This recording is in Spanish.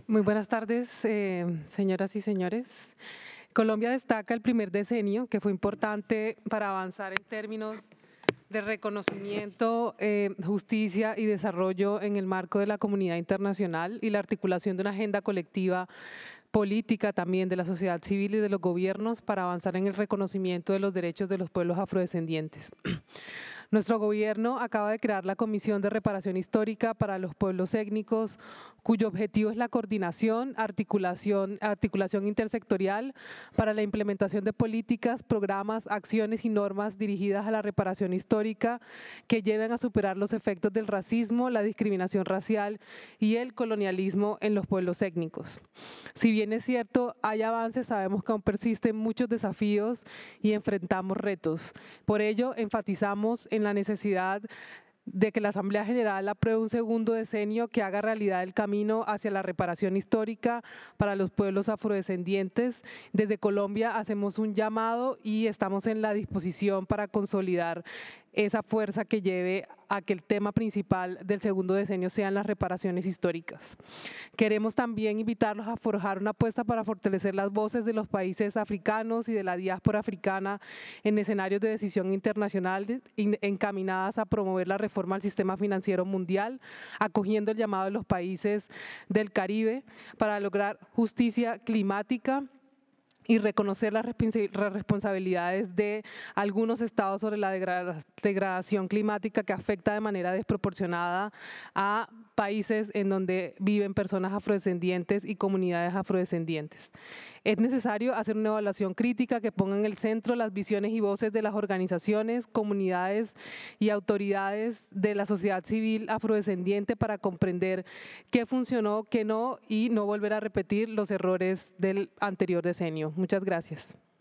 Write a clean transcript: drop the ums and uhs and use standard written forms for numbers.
Muy buenas tardes, señoras y señores. Colombia destaca el primer decenio, que fue importante para avanzar en términos de reconocimiento, justicia y desarrollo en el marco de la comunidad internacional y la articulación de una agenda colectiva política también de la sociedad civil y de los gobiernos para avanzar en el reconocimiento de los derechos de los pueblos afrodescendientes. Nuestro gobierno acaba de crear la Comisión de Reparación Histórica para los Pueblos Étnicos, cuyo objetivo es la coordinación, articulación intersectorial para la implementación de políticas, programas, acciones y normas dirigidas a la reparación histórica que lleven a superar los efectos del racismo, la discriminación racial y el colonialismo en los pueblos étnicos. Si bien es cierto, hay avances, sabemos que aún persisten muchos desafíos y enfrentamos retos. Por ello, enfatizamos en la necesidad de que la Asamblea General apruebe un segundo decenio que haga realidad el camino hacia la reparación histórica para los pueblos afrodescendientes. Desde Colombia hacemos un llamado y estamos en la disposición para consolidar esa fuerza que lleve a que el tema principal del segundo decenio sean las reparaciones históricas. Queremos también invitarlos a forjar una apuesta para fortalecer las voces de los países africanos y de la diáspora africana en escenarios de decisión internacional encaminadas a promover la reforma al sistema financiero mundial, acogiendo el llamado de los países del Caribe para lograr justicia climática y reconocer las responsabilidades de algunos estados sobre la degradación climática que afecta de manera desproporcionada a países en donde viven personas afrodescendientes y comunidades afrodescendientes. Es necesario hacer una evaluación crítica que ponga en el centro las visiones y voces de las organizaciones, comunidades y autoridades de la sociedad civil afrodescendiente para comprender qué funcionó, qué no y no volver a repetir los errores del anterior decenio. Muchas gracias.